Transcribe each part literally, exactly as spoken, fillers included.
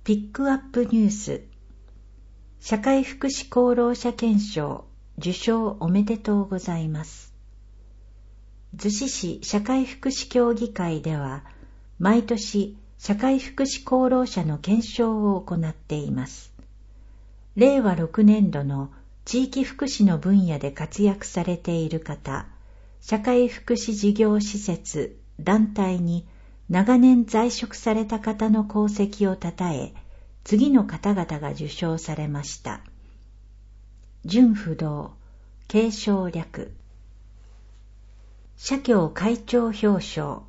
ピックアップニュース。社会福祉功労者顕彰受賞おめでとうございます。逗子市社会福祉協議会では毎年社会福祉功労者の顕彰を行っています。れいわろくねんどの地域福祉の分野で活躍されている方、社会福祉事業施設、団体に長年在職された方の功績をたたえ、次の方々が受賞されました。順不動、継承略。社協会長表彰。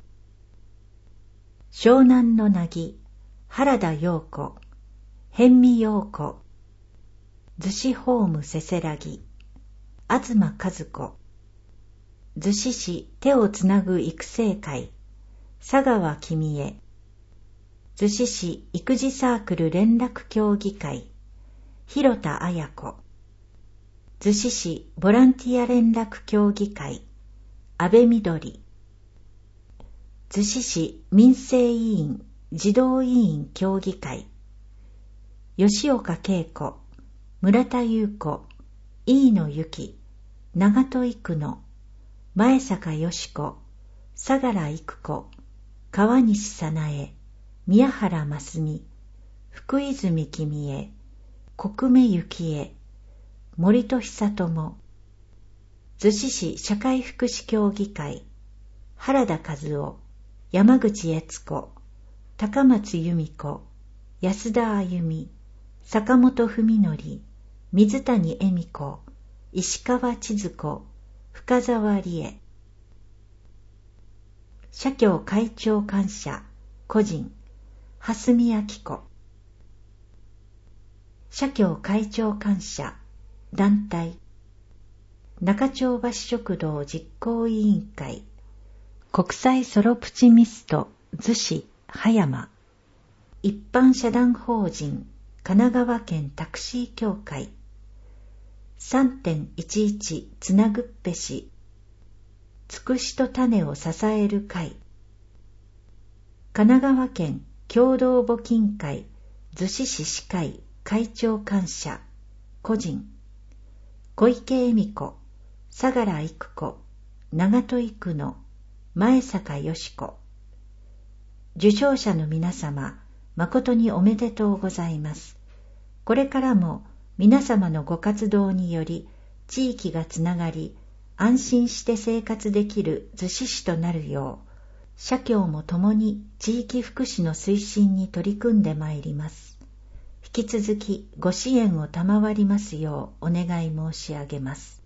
湘南の凪、原田陽子、辺見陽子、逗子ホームせせらぎ、東和子、逗子市手をつなぐ育成会、佐川君江、逗子市育児サークル連絡協議会、広田彩子、逗子市ボランティア連絡協議会、安倍みどり、逗子市民生委員児童委員協議会、吉岡恵子、村田優子、飯野由紀、長門育野、前坂よし子、相良育子、川西早苗、宮原真澄、福泉君江、国目幸恵、森戸久友、逗子市社会福祉協議会、原田和夫、山口悦子、高松由美子、安田あゆみ、坂本文則、水谷恵美子、石川千鶴子、深沢理恵。社協会長感謝、個人、蓮見明子。社協会長感謝、団体、中町橋食堂実行委員会、国際ソロプチミスト逗子葉山、一般社団法人神奈川県タクシー協会、さんてんいちいち つなぐっぺし、つくしと種を支える会、神奈川県共同募金会逗子市市会会長感謝、個人、小池恵美子、相良育子、長門育野、前坂よし子。受賞者の皆様、誠におめでとうございます。これからも皆様のご活動により、地域がつながり、安心して生活できる逗子市となるよう、社協も共に地域福祉の推進に取り組んでまいります。引き続きご支援を賜りますようお願い申し上げます。